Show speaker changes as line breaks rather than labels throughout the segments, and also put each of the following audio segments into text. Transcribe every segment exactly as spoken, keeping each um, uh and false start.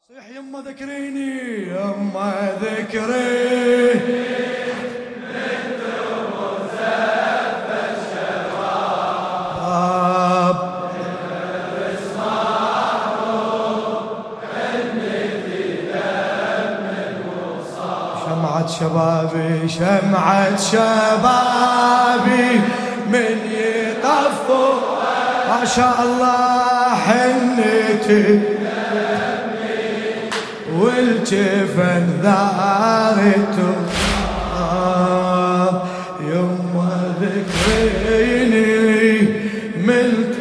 صيح يما ذكريني يما ذكريني
بنت مزف الشباب نلبس محروم حنتي دم المصاب
شمعة شبابي شمعة شبابي من يطفوا ما شاء الله حنتي والجفن ذارته يما ذكريني ملت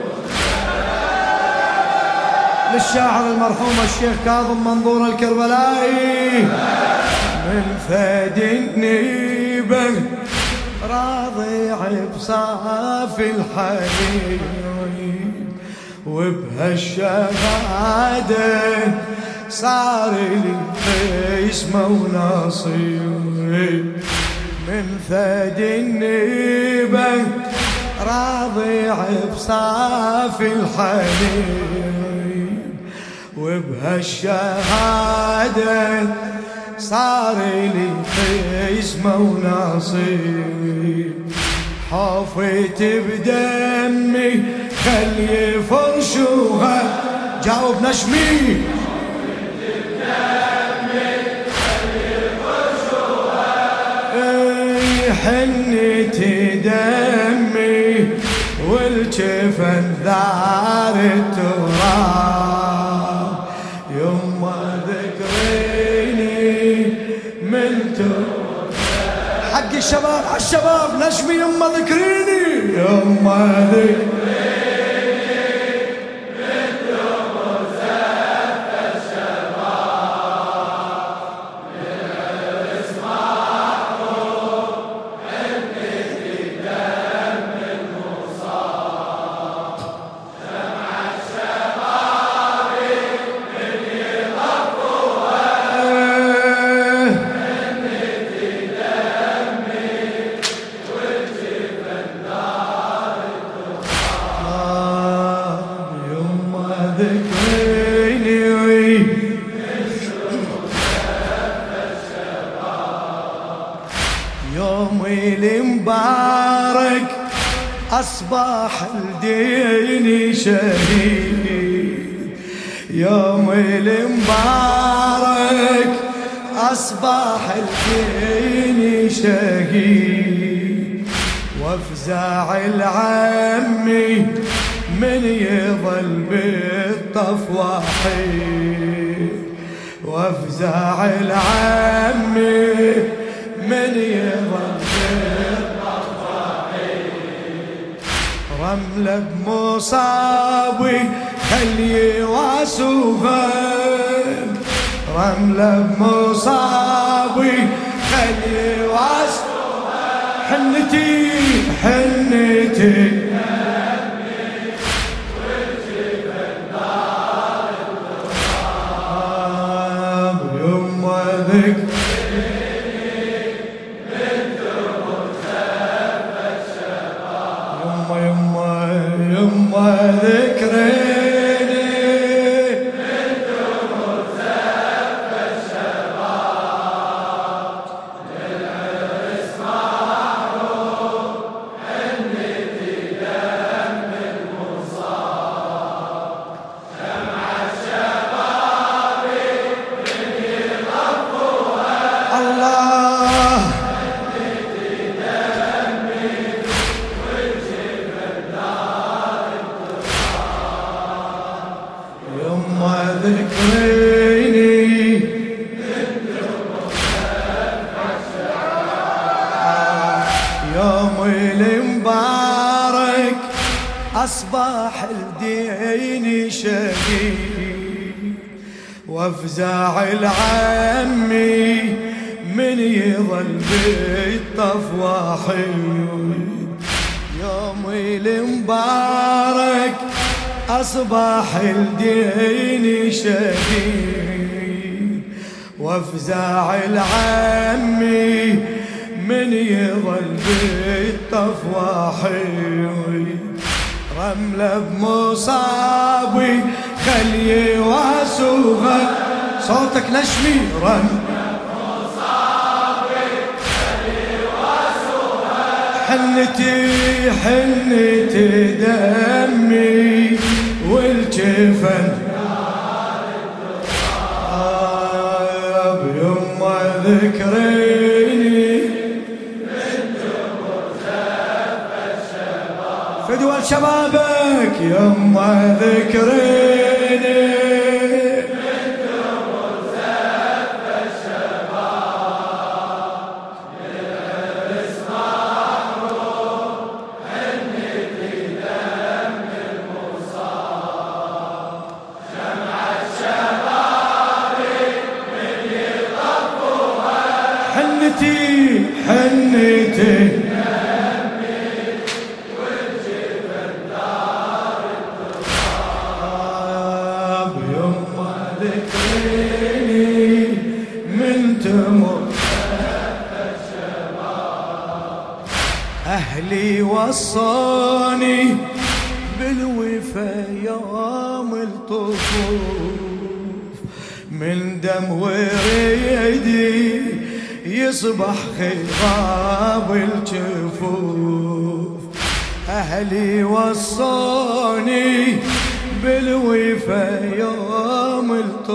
للشاعر المرحوم الشيخ كاظم منظور الكربلائي من فد النيبة راضع بصافي الحليب وبهالشهادة صار لي اسمه ونصيب من فد النيبة راضع بصافي الحليب وبهالشهادة صار لي اسمه ونصيب حفيت بدمي خلي فرشوها جاوب نشمي حنتي دمي والجفن ذار التراب يما ذكريني من تراب حق الشباب عالشباب نشمي يما ذكريني يما ذكريني يومي المبارك أصبح الدين شهيد يومي المبارك أصبح الدين شهيد وافزع العمي من يظل بالطف وحيد وافزع العمي من يظل رملة بمصابي خلي واسوها رملة بمصابي خلي واسوها حنتي حنتي يما ذكر يما ذكريني
بنت مزف الشباب نلبس محروم حنتي دم المصاب شمعة شبابي من يطفوها
الله
حنتي دمي والجفن
يما ذكريني يومي المبارك أصبح الدين شهيد وافزع العمي من يظل بالطف وحيد يومي المبارك أصبح الدين شهيد وافزع العمي من يظل بالطف وحيد رملة بمصابي خلي واسوها صوتك نشمي رن حنتي حنتي دمي والجفن آه بيما ذكريني فدوى شبابك يما ذكريني حنتي حنتي يما ذكريني من تمر أهلي وصاني بالوفا يوم الطفوف من دم وريدي يصبح خضاب الجفوف أهلي وصاني بالوفا يوم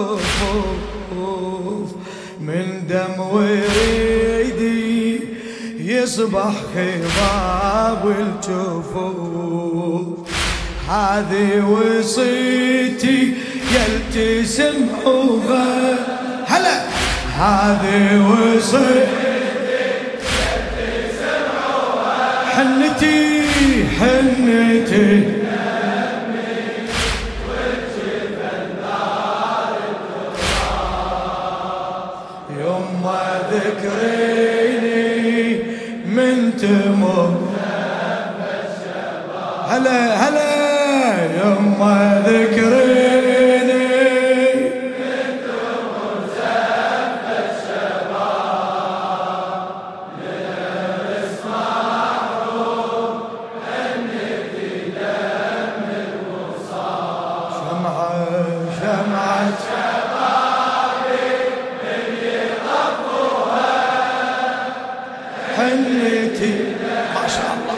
الطفوف من دم وريدي يصبح خضاب الجفوف هذه وصيتي يلتسم حوغا هلا هذه وصيتي يلتسم حوغا حنتي حنتي يما ذكريني من تمر هلا هلا يما ذكريني من تمر زف الشباب للعرس محروم حنتي دم المصاب شمعة شمعة حنتي ما شاء الله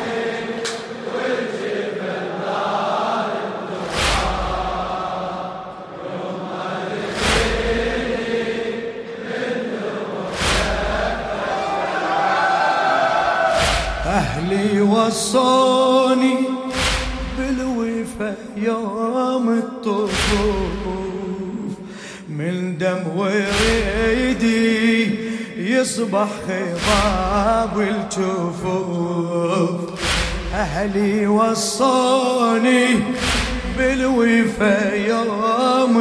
أهلي وصوني بالوفا يوم الطفوف من دم وريدي يصبح خضاب الجفوف أهلي وصوني بالوفا يوم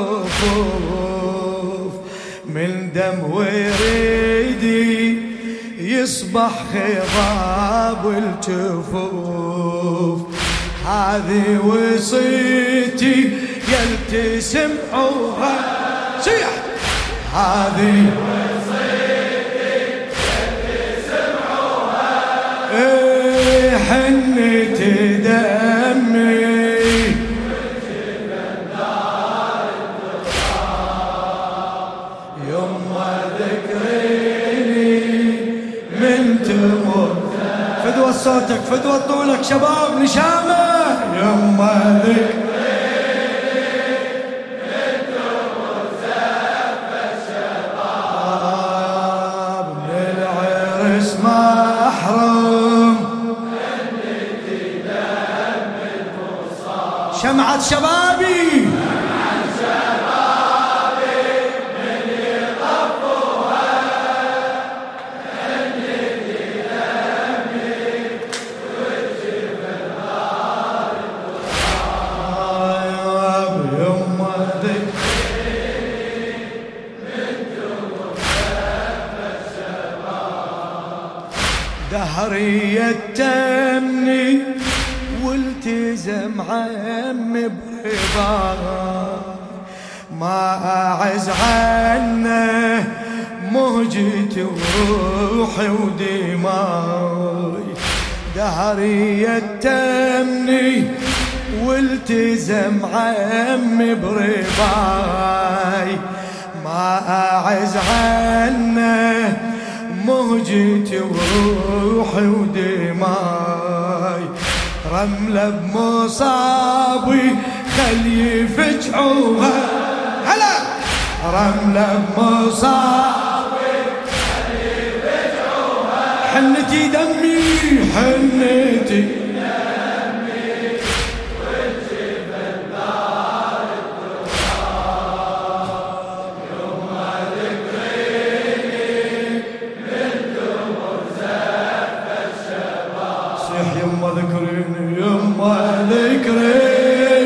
الطفوف من دم وريدي يصبح خضاب الجفوف هذه وصيتي يلتسم عوها صيح هذه حنتي دمي يما ذكريني من تمر فدوى صوتك فدوى طولك شباب نشامة يما ذكريني من تمر زف الشباب من العرس محروم شمعة شبابي شمعة شبابي من يطفوها حنتي دمي وجه النار الطفال يما ذكريني من تمر زف الشباب دهري يتمني والتزم عم برضاه ما أعز عنه مهجتي وروحي ودماي دهري يتمني والتزم عم برضاي ما أعز عنه مهجتي وروحي ودماي، رملة بمصابي خلي يفجعوها، هلا رملة بمصابي خلي يفجعوها، حنتي دمي حنتي دمي والجبل نار التراب، يوم ما ذكريني من دموع زف الشباب، صيح يما ذكريني يما ذكريني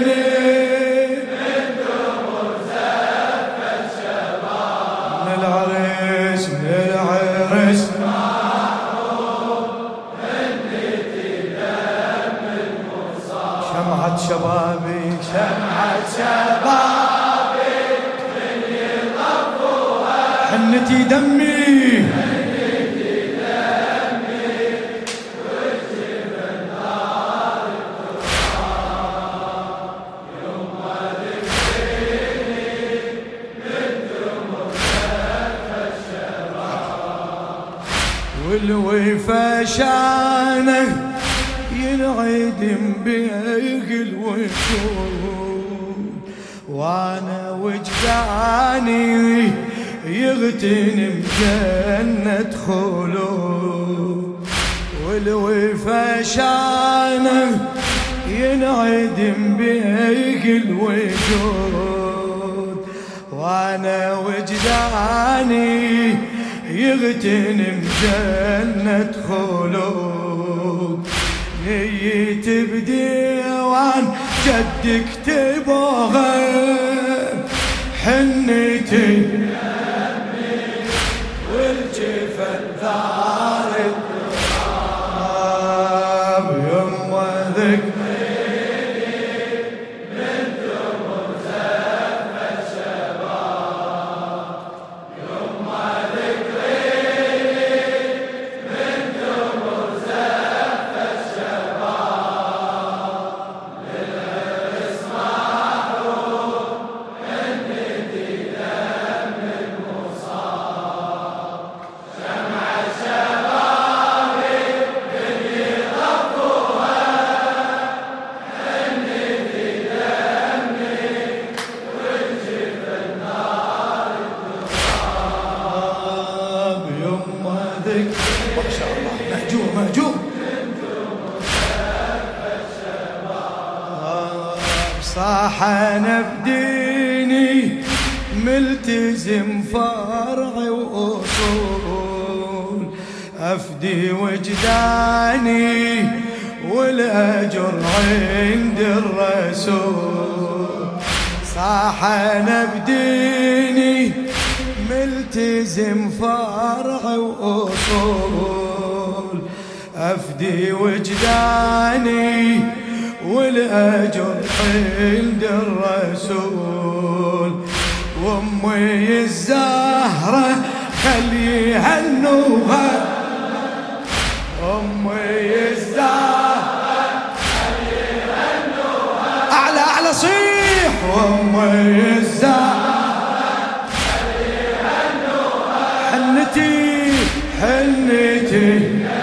شبابي شمعة شبابي من يطفوها، حنتي دمي حنتي دمي والجبل نار التراب، يوم ما ذكريني من دموع زف الشباب، والوفا شانه ينعدم بيك الوجود، وانا وجداني يغتنم جنة خلود، والوفا شانه ينعدم بيك الوجود، وانا وجداني يغتنم جنة خلود، نيت بديوان جدك تبوها حنتي والجفن ثار التراب، يما ذكريني من دموع زف الشباب، يما ذكريني من دموع زف الشباب، للعرس محروم حنتي دم المصاب، شمع الشباب من يطفوها، حنتي دمي والجبل نار التراب، يما ذكر ما شاء الله مهجور مهجور صاح انا بديني ملتزم فرعي واصول، افدي وجداني والاجر عند الرسول، صاح انا بديني ملتزم فرعي واصول، افدي وجداني والاجر عند الرسول، وامي الزهره خليها النوها، امي الزهره خليها النوها، اعلى اعلى صيح، وامي الزهره خليها النوها، حنتي حنتي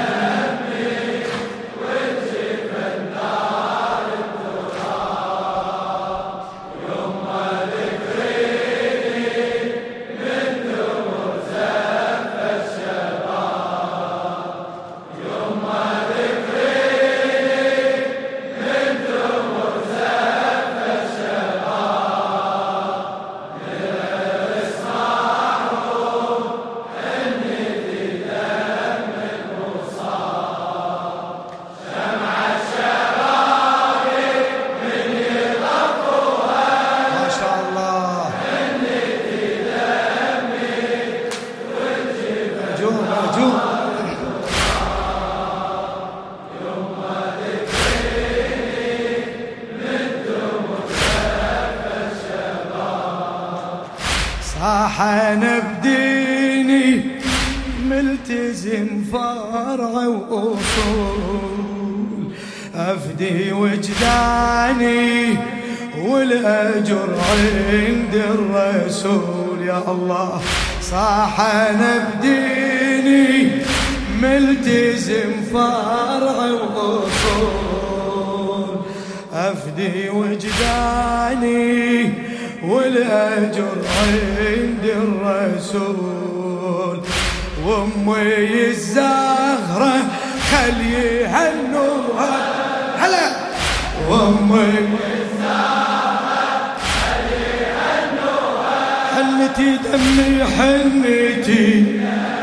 صاحنا بديني ملتزم فرع وأصول، أفدي وجداني والأجر عند الرسول. يا الله صاح أنا بديني ملتزم فرع وأصول، أفدي وجداني والأجر عند الرسول. وأمي الزهرة خليها النوها هلا، وأمي الزهرة خليها النوها، حنتي دمي حنتي